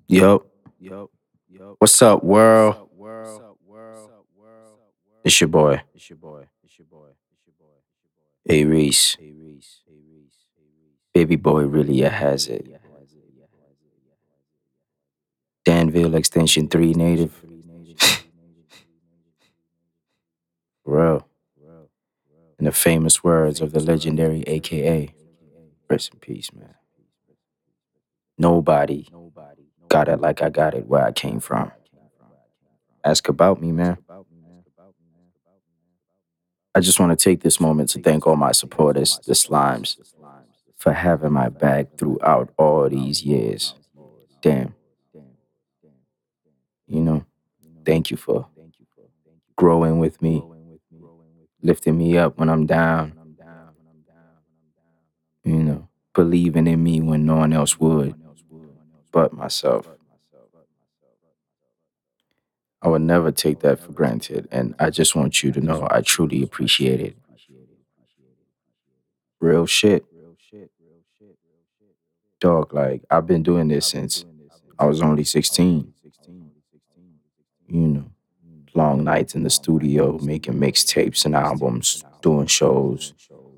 Yup. What's up, world? It's your boy, A Reese. Baby boy really has it. Danville Extension 3 native. Real. In the famous words of the legendary AKA. Rest in peace, man. Nobody got it like I got it where I came from. Ask about me, man. I just want to take this moment to thank all my supporters, the Slimes, for having my back throughout all these years. Damn, you know, thank you for growing with me, lifting me up when I'm down, believing in me when no one else would but myself. I would never take that for granted, and I just want you to know I truly appreciate it. Real shit. Dog, like, I've been doing this since I was only 16. You know, long nights in the studio, making mixtapes and albums, doing shows,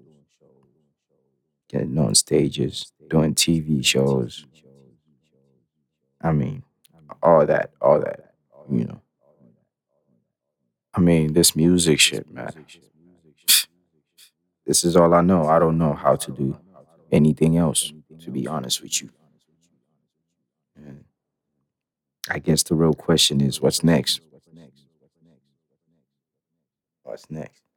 getting on stages, doing TV shows. I mean, all that, you know. I mean, this music shit, man. This is all I know. I don't know how to do anything else, to be honest with you. And I guess the real question is what's next? What's next?